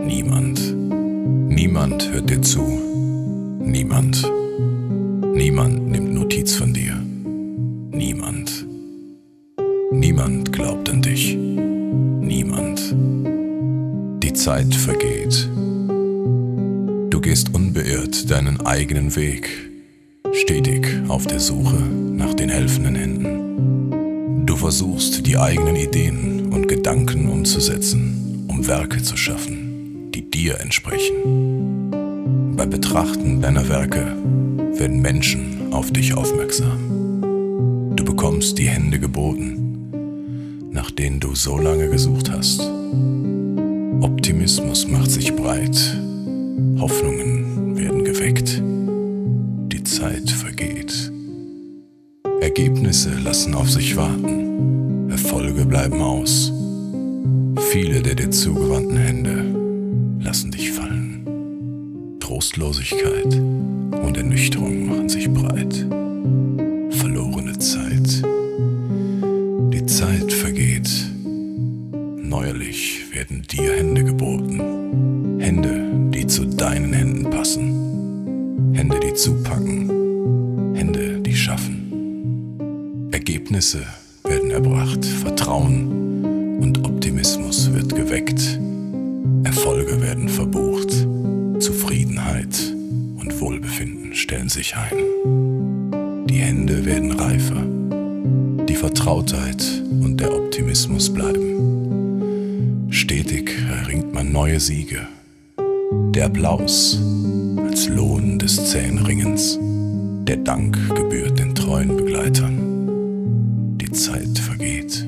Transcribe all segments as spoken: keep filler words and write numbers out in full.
Niemand. Niemand hört dir zu. Niemand. Niemand nimmt Notiz von dir. Niemand. Niemand glaubt an dich. Niemand. Die Zeit vergeht. Du gehst unbeirrt deinen eigenen Weg, stetig auf der Suche nach den helfenden Händen. Du versuchst, die eigenen Ideen und Gedanken umzusetzen, um Werke zu schaffen, die dir entsprechen. Beim Betrachten deiner Werke werden Menschen auf dich aufmerksam. Du bekommst die Hände geboten, nach denen du so lange gesucht hast. Optimismus macht sich breit, Hoffnungen werden geweckt, die Zeit vergeht. Ergebnisse lassen auf sich warten, Erfolge bleiben aus. Viele der dir zugewandten Hände lassen dich fallen. Trostlosigkeit und Ernüchterung machen sich breit. Verlorene Zeit. Die Zeit vergeht. Neuerlich werden dir Hände geboten. Hände, die zu deinen Händen passen. Hände, die zupacken. Hände, die schaffen. Ergebnisse werden erbracht. Vertrauen und Optimismus wird geweckt. Erfolge werden verbucht. Zufriedenheit und Wohlbefinden stellen sich ein. Die Hände werden reifer. Die Vertrautheit und der Optimismus bleiben. Stetig erringt man neue Siege. Der Applaus als Lohn des zähen Ringens. Der Dank gebührt den treuen Begleitern. Die Zeit vergeht.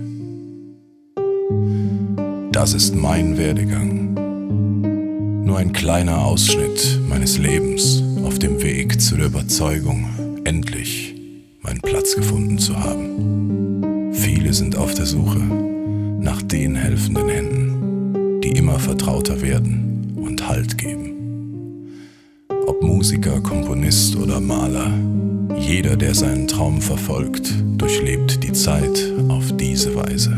Das ist mein Werdegang. Nur ein kleiner Ausschnitt meines Lebens auf dem Weg zu der Überzeugung, endlich meinen Platz gefunden zu haben. Viele sind auf der Suche nach den helfenden Händen, die immer vertrauter werden und Halt geben. Ob Musiker, Komponist oder Maler, jeder, der seinen Traum verfolgt, durchlebt die Zeit auf diese Weise.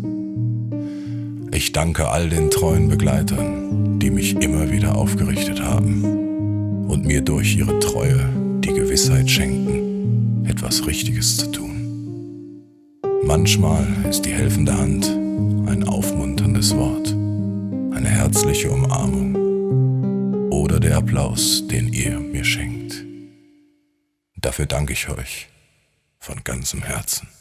Ich danke all den treuen Begleitern, die mich immer wieder aufgerichtet haben und mir durch ihre Treue die Gewissheit schenken, etwas Richtiges zu tun. Manchmal ist die helfende Hand ein aufmunterndes Wort, eine herzliche Umarmung oder der Applaus, den ihr mir schenkt. Dafür danke ich euch von ganzem Herzen.